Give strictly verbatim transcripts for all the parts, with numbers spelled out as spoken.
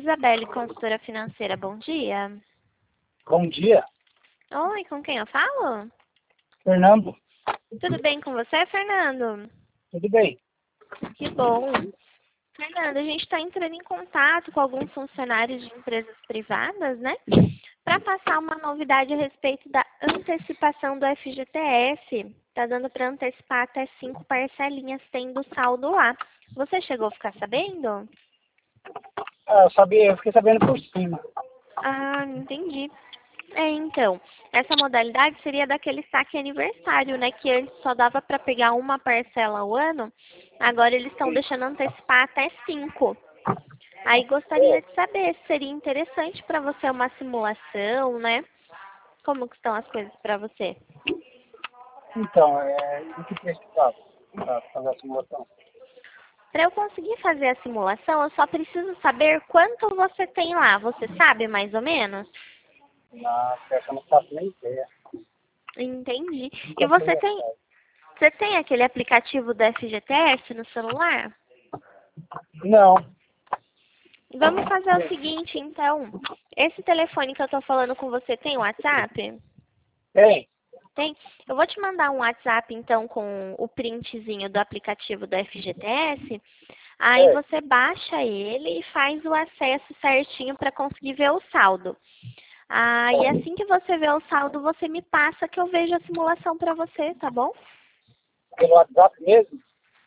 Isabelle, consultora financeira, bom dia. Bom dia, Oi, com quem eu falo? Fernando. Tudo bem com você, Fernando? Tudo bem? Que bom. Fernando, a gente está entrando em contato com alguns funcionários de empresas privadas, né? Para passar uma novidade a respeito da antecipação do F G T S. Tá dando para antecipar até cinco parcelinhas tendo saldo lá. Você chegou a ficar sabendo? Ah, eu sabia, eu fiquei sabendo por cima. Ah, entendi. É, então, essa modalidade seria daquele saque aniversário, né? Que antes só dava para pegar uma parcela ao ano, agora eles estão deixando antecipar até cinco. Aí gostaria de saber se seria interessante para você uma simulação, né? Como que estão as coisas para você? Então, é, o que precisava para fazer a simulação? Para eu conseguir fazer a simulação, eu só preciso saber quanto você tem lá. Você sabe mais ou menos? Na peça eu não faço nem ideia. Entendi. E Nunca fui você tem, atrás. você tem aquele aplicativo do F G T S no celular? Não. Vamos fazer o seguinte, então. Esse telefone que eu tô falando com você tem WhatsApp? Tem? Tem? Eu vou te mandar um WhatsApp, então, com o printzinho do aplicativo do F G T S. Aí É. você baixa ele e faz o acesso certinho para conseguir ver o saldo. Aí assim que você vê o saldo, você me passa que eu vejo a simulação para você, tá bom? Pelo WhatsApp mesmo?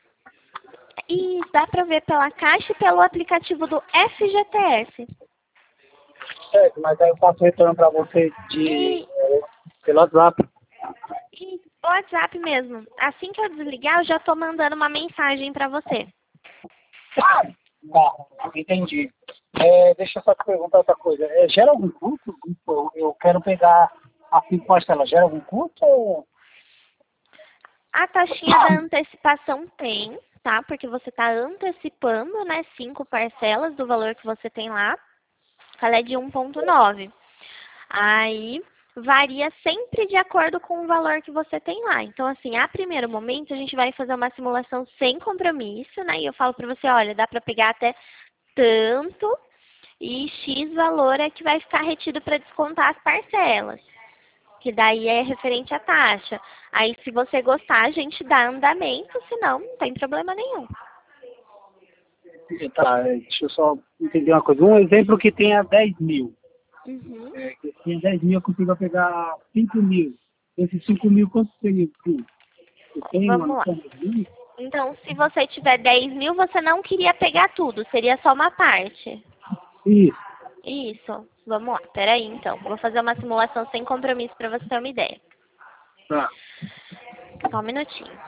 E dá para ver pela caixa e pelo aplicativo do F G T S. Certo, mas aí eu faço retorno para você de, E, é, pelo WhatsApp. e o WhatsApp mesmo. Assim que eu desligar, eu já tô mandando uma mensagem para você. Tá, entendi. É, deixa eu só te perguntar outra coisa. É, gera algum custo? Eu, eu quero pegar a cinco parcelas. Gera algum custo? Ou... A taxinha da antecipação tem, tá? Porque você está antecipando, né, cinco parcelas do valor que você tem lá. Ela é de um vírgula nove. Aí varia sempre de acordo com o valor que você tem lá. Então, assim, a primeiro momento, a gente vai fazer uma simulação sem compromisso, né? E eu falo para você, olha, dá para pegar até tanto e X valor é que vai ficar retido para descontar as parcelas. Que daí é referente à taxa. Aí, se você gostar, a gente dá andamento, senão não tem problema nenhum. Tá, deixa eu só entender uma coisa. Um exemplo que tenha dez mil. Uhum. É, que tenha dez mil, eu consigo pegar cinco mil. Esses cinco mil, quanto seria o custo? Você tem uma Vamos lá. noção disso? Então, se você tiver dez mil, você não queria pegar tudo, seria só uma parte. Isso. Isso. Vamos lá. Peraí, então. Vou fazer uma simulação sem compromisso para você ter uma ideia. Tá. Só um minutinho.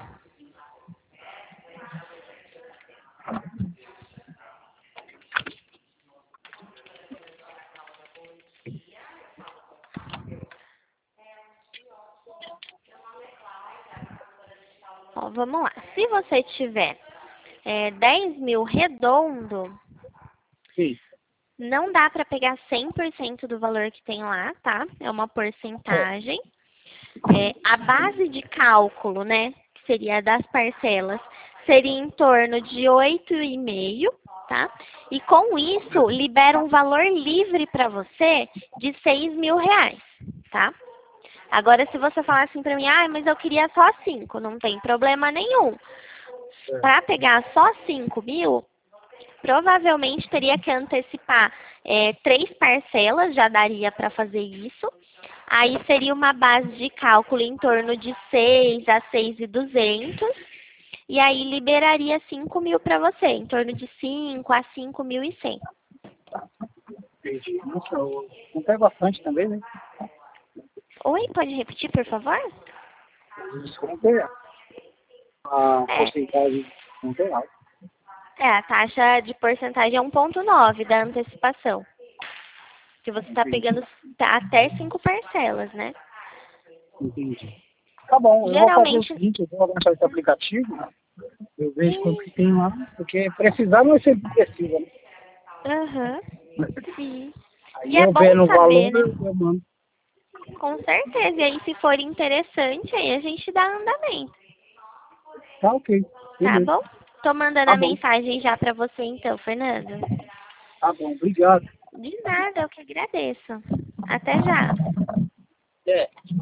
Ó, vamos lá. Se você tiver é, dez mil redondo, Isso. não dá para pegar cem por cento do valor que tem lá, tá? É uma porcentagem. É, a base de cálculo, né, que seria das parcelas, seria em torno de oito vírgula cinco, tá? E com isso, libera um valor livre para você de seis mil reais, tá? Agora, se você falar assim para mim, ah, mas eu queria só cinco, não tem problema nenhum. Para pegar só cinco mil, provavelmente teria que antecipar é, três parcelas, já daria para fazer isso. Aí seria uma base de cálculo em torno de seis a seis mil e duzentos. E aí liberaria cinco mil para você, em torno de cinco a cinco mil e cem. Entendi. Nossa, eu comprei bastante também, né? Oi, pode repetir, por favor? Desconto é a É, porcentagem de desconto é alta. é, a taxa de porcentagem é um vírgula nove da antecipação. Que você está Entendi. pegando tá, até cinco parcelas, né? Entendi. Tá bom, eu vou fazer o Geralmente, seguinte, eu vou baixar esse aplicativo, eu vejo quanto que sim, tem lá, porque precisar não é sempre precisa, né? aham, sim. E Aí é eu bom vendo o valor, saber, né? eu mando. Com certeza. E aí, se for interessante, aí a gente dá andamento. Tá ok, Tá beleza. bom? Tô mandando Tá a bom. mensagem já pra você então, Fernando. Tá bom, obrigado. De nada, eu que agradeço. Até já. É.